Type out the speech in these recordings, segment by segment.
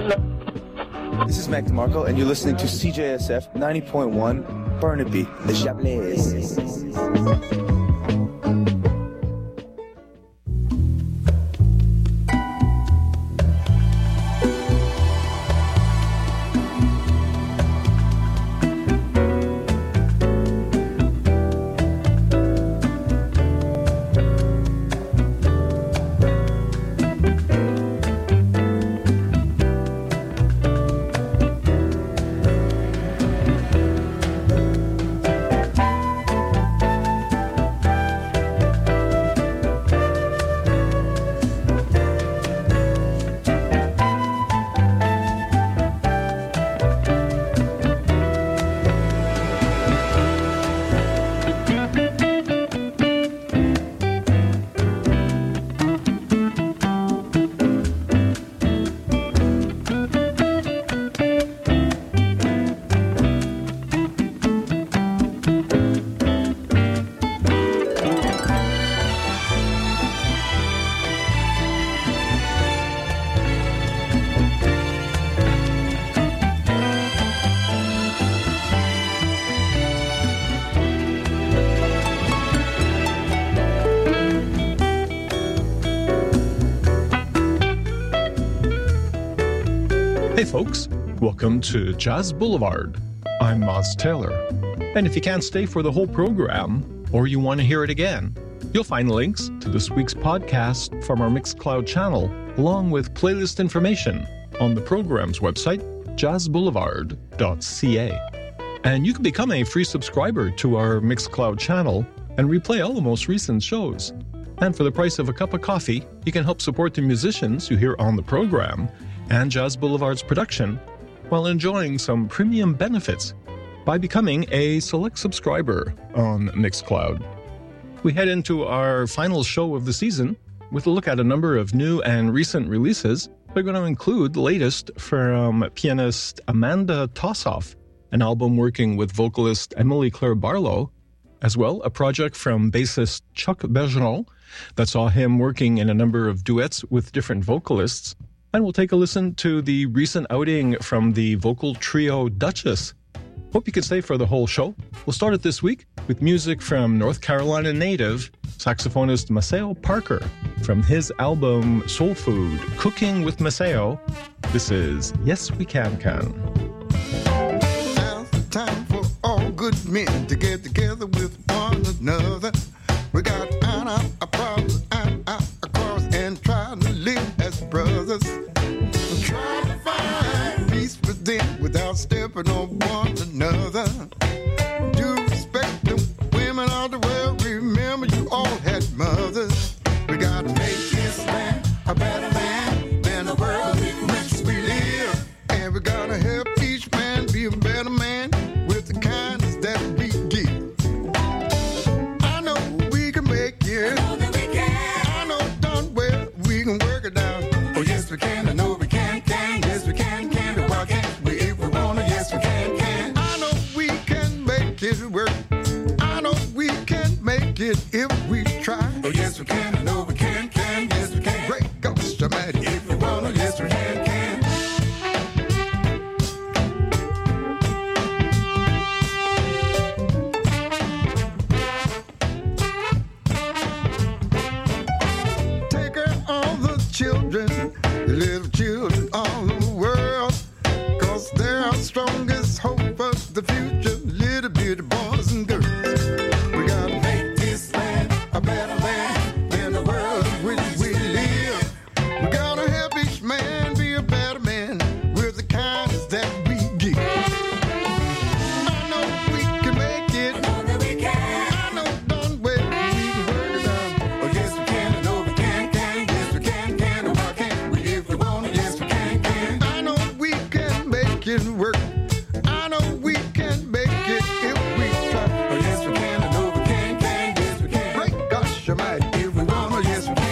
This is Mac DeMarco, and you're listening to CJSF 90.1 Burnaby, the Chablais. Hey folks, welcome to Jazz Boulevard. I'm Moz Taylor. And if you can't stay for the whole program, or you want to hear it again, you'll find links to this week's podcast from our Mixcloud channel, along with playlist information on the program's website, jazzboulevard.ca. And you can become a free subscriber to our Mixcloud channel and replay all the most recent shows. And for the price of a cup of coffee, you can help support the musicians you hear on the program and Jazz Boulevard's production while enjoying some premium benefits by becoming a select subscriber on Mixcloud. We head into our final show of the season with a look at a number of new and recent releases. We're going to include the latest from pianist Amanda Tossoff, an album working with vocalist Emily Claire Barlow, as well a project from bassist Chuck Bergeron that saw him working in a number of duets with different vocalists. And we'll take a listen to the recent outing from the vocal trio Duchess. Hope you can stay for the whole show. We'll start it this week with music from North Carolina native saxophonist Maceo Parker from his album Soul Food, Cooking with Maceo. This is Yes We Can Can. Now's the time for all good men to get together with one another. We got a problem across and try to live as brothers. Try to find peace within without stepping on one another. Do respect the women of the world. Remember you all had mothers. We gotta make this land a better land than the world in which we live. And we gotta help each man be a better man with the kindness that we give. I know we can make it. I know that we can. I know done well we can work it out. Oh yes we can. I know we can. Yes we can. Why can't we if we wanna? Yes we can. I know we can make it work. I know we can make it if we try. Oh yes we can. I know we can. Yes we can. Great gosh almighty. If we wanna, yes we can. Take care of the children, the little children all over the world, 'cause they're our strongest hope for the future, little bitty boys and girls. We gotta make this land a better land than the world in which we live. We gotta help each man be a better man with the kindness that we give. I know we can make it. I know that we can. I know done well we can work it out. Oh yes we can. I know we can. Yes we can. Oh why can't we if we wanna? Yes we can. I know we can make it work. I know we can make it if we try. Oh yes we can. I know we can. Yes we can. Great gosh almighty. If we wanna, yes we can.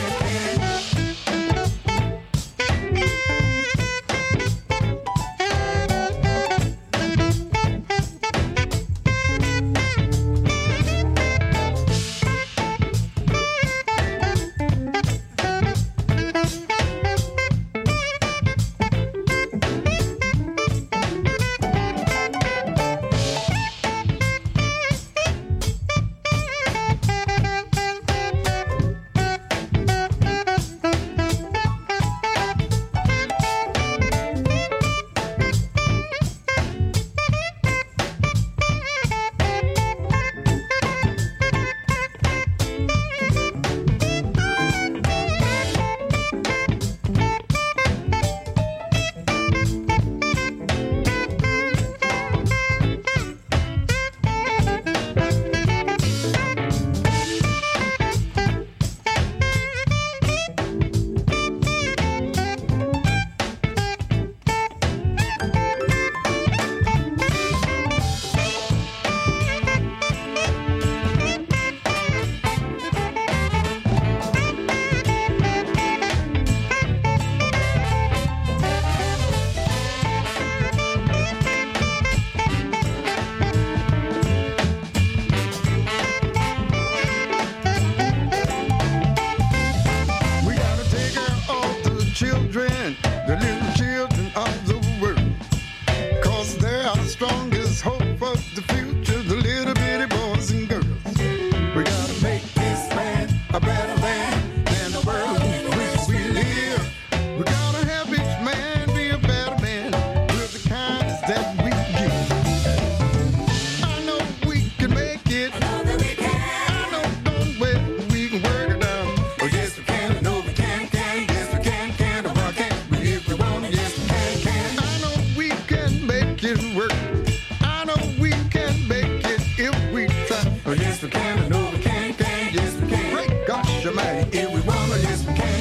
children, the little children of the world. 'Cause they are the strongest hope for the future, the little bitty boys and girls. We gotta make this land a better land than the world in which we live. We gotta help each man be a better man with the kindness that we give. I know we can make it. I know that we can. I know don't wait, we can work it out. Oh yes we can. I know we can. Yes we can. Oh why can't we if we want? Yes we can. I know we can make it work. I know we can make it if we try. Oh yes we can. I know we can. Yes we can. Great gosh almighty, if we want. Oh yes we can.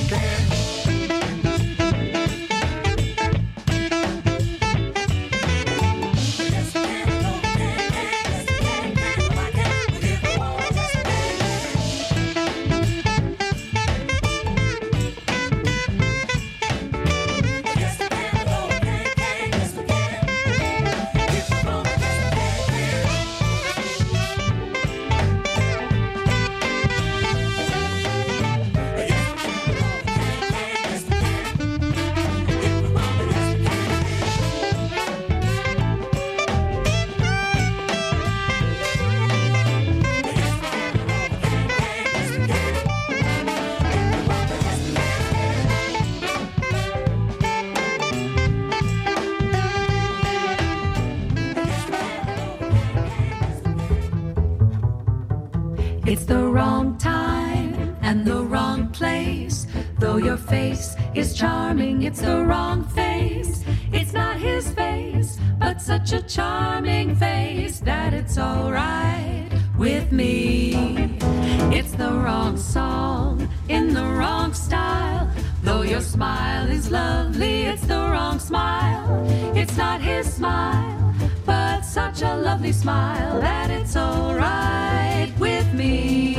It's the wrong time and the wrong place. Though your face is charming, it's the wrong face. It's not his face, but such a charming face that it's alright with me. It's the wrong song in the wrong style. Though your smile is lovely, it's the wrong smile. It's not his smile, but such a lovely smile that it's alright with me.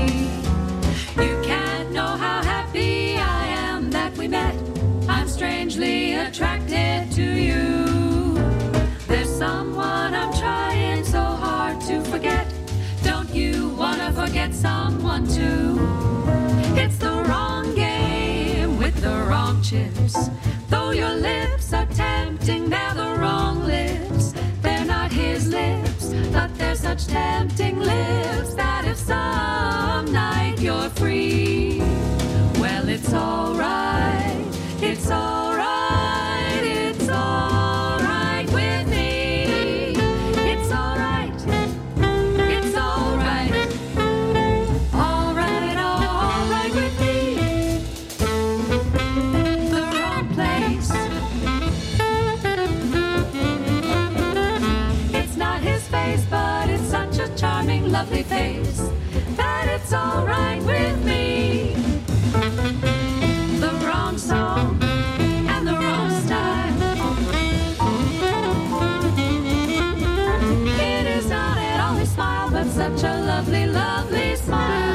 You can't know how happy I am that we met. I'm strangely attracted to you. There's someone I'm trying so hard to forget. Don't you wanna forget someone too? It's the wrong game with the wrong chips. Though your lips are tempting, they're the wrong lips. They're not his lips, but they're such tempting lips that if some night you're free, well, it's alright, it's alright, it's alright with me. It's alright, it's alright, alright with me. The wrong place. It's not his face, but it's such a charming, lovely face that it's alright with me. The wrong song and the wrong style. It is not at all his smile, but such a lovely, lovely smile.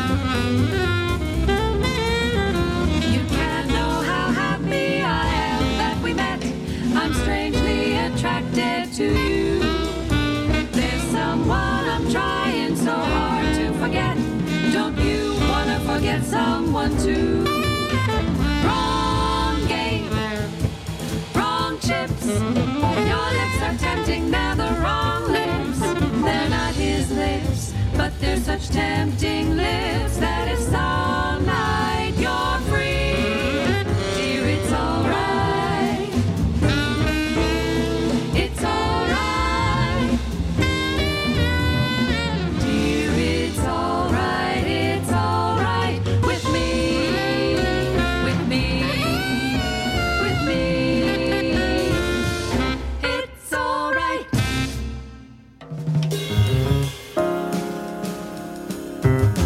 You can't know how happy I am that we met. I'm strangely attracted to you. There's someone I'm trying so hard to forget. Don't you wanna forget someone too? Wrong game, wrong chips. Your lips are tempting, they're the wrong lips. They're not his lips, but they're such tempting lips that if some night you're free, dear, it's alright. It's alright. Dear, it's alright. It's alright with me. With me. With me. It's alright.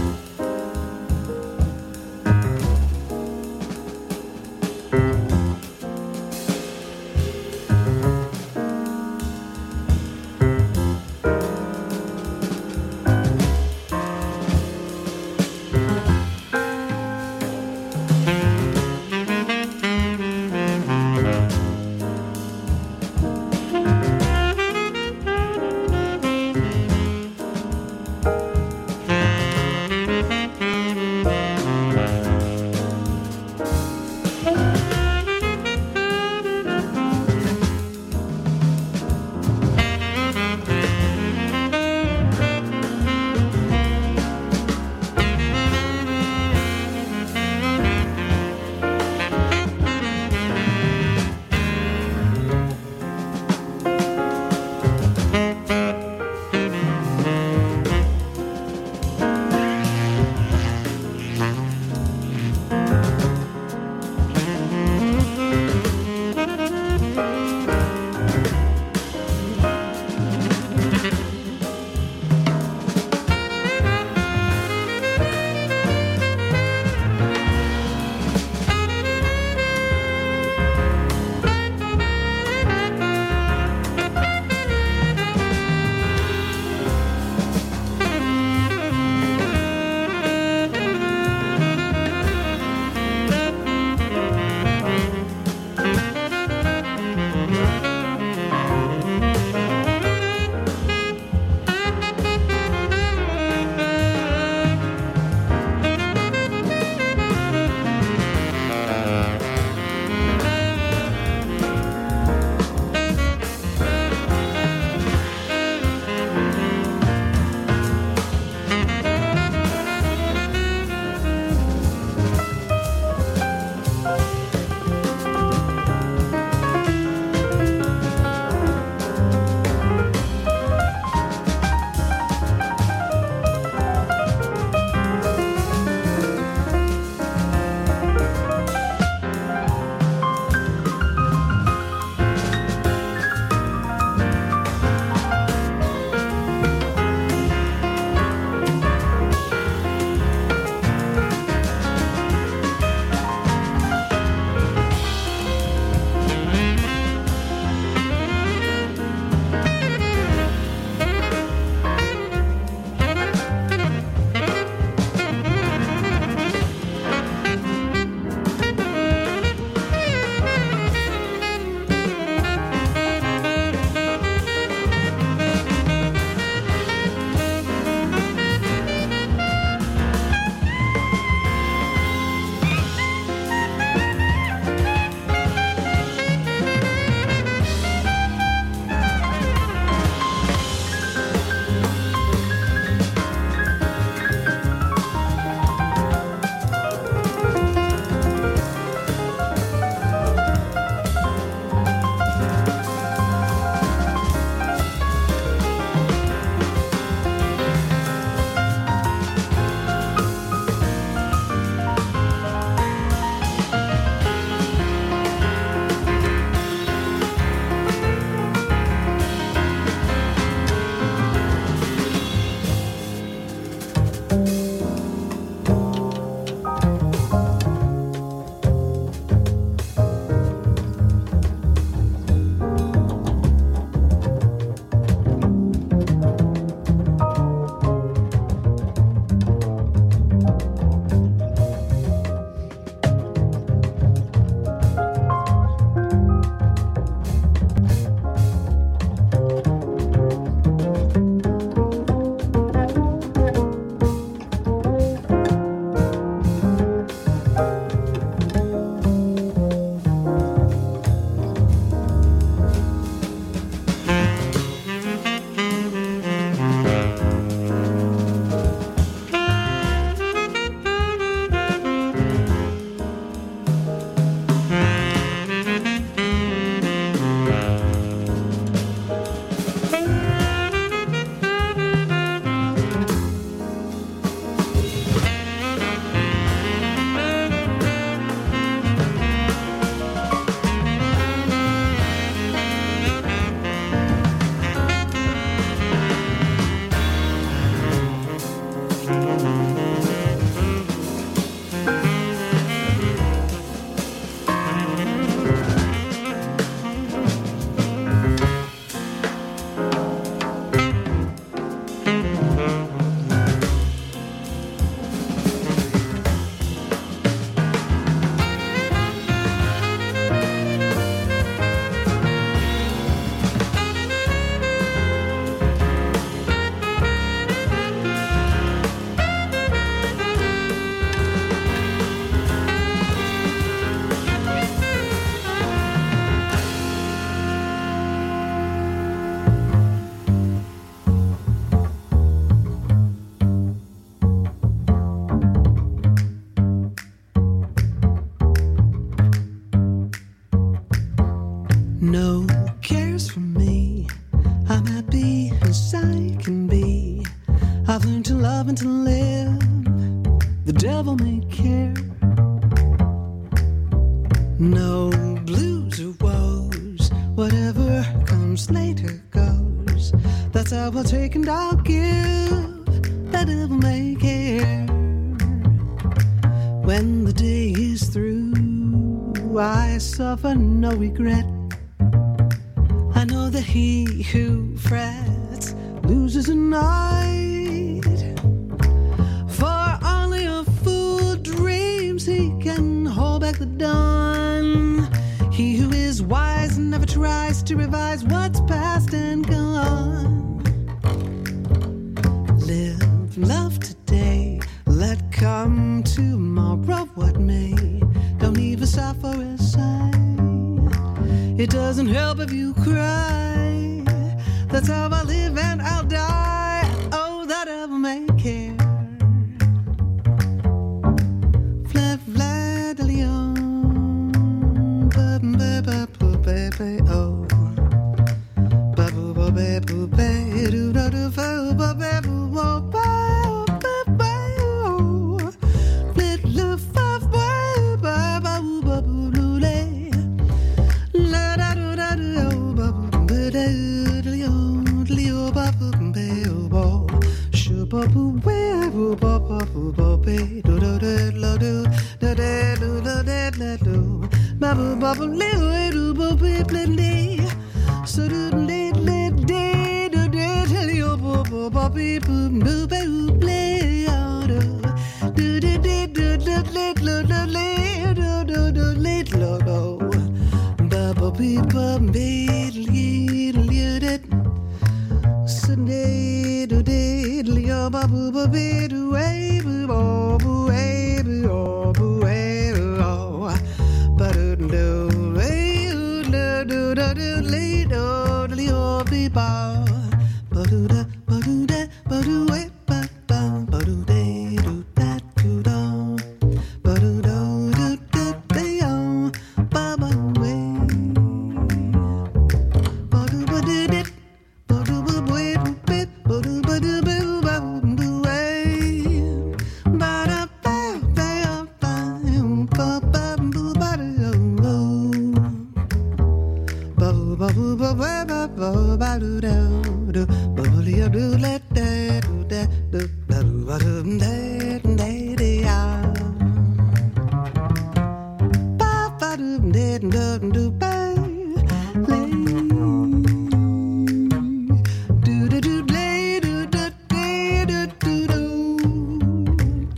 No cares for me. I'm happy as I can be. I've learned to love and to live. The devil may care. No blues or woes. Whatever comes later goes. That's how I'll take and I'll give. The devil may care. When the day is through, I suffer no regret. I know that he who frets loses a night. For only a fool dreams he can hold back the dawn. He who is wise never tries to revise what's past and gone. Live, love today, let come tomorrow what may. Don't even stop for a sigh. It doesn't help if you cry. That's how I live and I'll die. Oh, that devil may care. Flat, flat, leon. Baby, oh. Babu, babu, baby, do, do, do, babu, babu, babu, babu. Flat, love, babu, babu, babu, lule. La da do da do, babu, babu, leo, babu, babu, shoo, babu, babu, babu, babu, do, do, do, do, do, do, do, do, do, do. Babu, babu, leo, do, babu, play, so do, le, le, de, do, de, leo, babu, babu, boo, boo, play, do, do, do, do, do, do, le, do, do, le, do, do, do, le, do, do. Babu, babu, baby, do, Sunday, do, de, leo, babu, babu, do, babu, babu, babu, babu, oh. Ba-do, do, do, do, do, do, le, do, leo, ba, ba-do, da, ba-do, da, ba-do, ba, ba, ba-do, de, do, da, do, do, ba-do, do, do, do, de, oh, ba, ba, we, ba-do, ba-do, de, ba-do, ba, we, be, ba-do, ba-do, be, ba, do, we, ba-da, ba, ba, ba, ba, ba, boo, ba-do, oh. Ba-boo, ba-boo, ba, ba, ba, ba-do, do, do, ba-boo, do, let, da, do, da, do, ba-do, ba-do, da, da, da, ah. Ba, ba-do, da, do, do, ba, lay. Do, do, do, lay, do, do, do, do, do.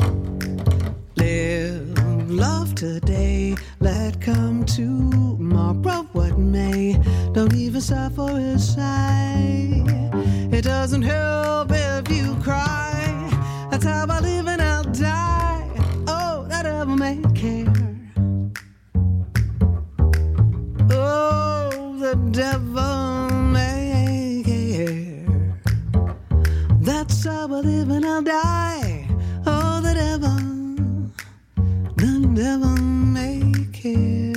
Live, love today, let come tomorrow what may. Don't even stop for a sigh. It doesn't help if you cry. That's how I live and I'll die. Oh, that devil may care. Oh, the devil may care. That's how I live and I'll die. Oh, the devil may care.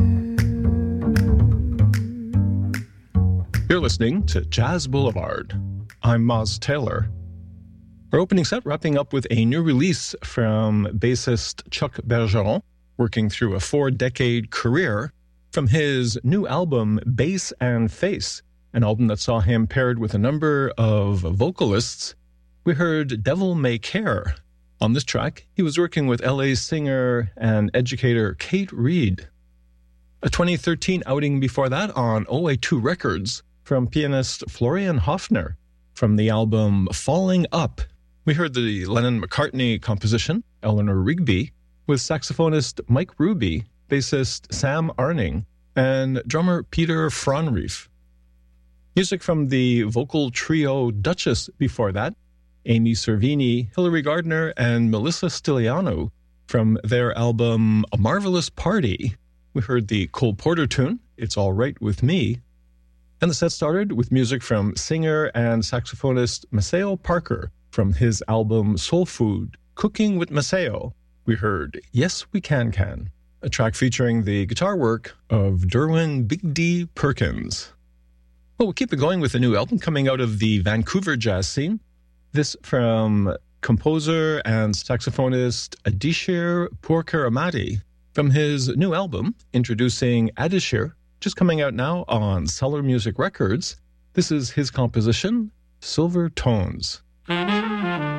You're listening to Jazz Boulevard. I'm Moz Taylor. Our opening set wrapping up with a new release from bassist Chuck Bergeron, working through a 4-decade career, from his new album Bass and Face, an album that saw him paired with a number of vocalists. We heard Devil May Care. On this track, he was working with LA singer and educator Kate Reed. A 2013 outing before that on OA2 Records from pianist Florian Hofner. From the album Falling Up, we heard the Lennon-McCartney composition, Eleanor Rigby, with saxophonist Mike Ruby, bassist Sam Arning, and drummer Peter Fraunrief. Music from the vocal trio Duchess before that, Amy Cervini, Hilary Gardner, and Melissa Stiliano. From their album A Marvelous Party, we heard the Cole Porter tune, It's All Right With Me. And the set started with music from singer and saxophonist Maceo Parker. From his album Soul Food, Cooking with Maceo, we heard Yes We Can Can. a track featuring the guitar work of Derwin Big D Perkins. Well, we'll keep it going with a new album coming out of the Vancouver jazz scene. This from composer and saxophonist Adishir Purkaramati from his new album, introducing Adishir, just coming out now on Cellar Music Records. This is his composition, Silver Tones.